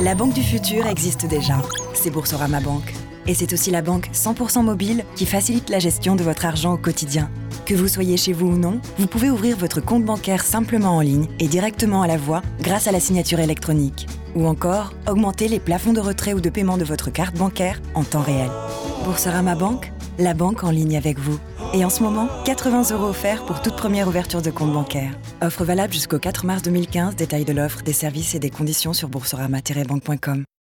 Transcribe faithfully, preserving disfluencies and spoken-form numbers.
La banque du futur existe déjà. C'est Boursorama Banque. Et c'est aussi la banque cent pour cent mobile qui facilite la gestion de votre argent au quotidien. Que vous soyez chez vous ou non, vous pouvez ouvrir votre compte bancaire simplement en ligne et directement à la voix grâce à la signature électronique. Ou encore, augmenter les plafonds de retrait ou de paiement de votre carte bancaire en temps réel. Boursorama Banque, la banque en ligne avec vous. Et en ce moment, quatre-vingts euros offerts pour toute première ouverture de compte bancaire. Offre valable jusqu'au quatre mars deux mille quinze. Détails de l'offre, des services et des conditions sur boursorama tiret banque point com.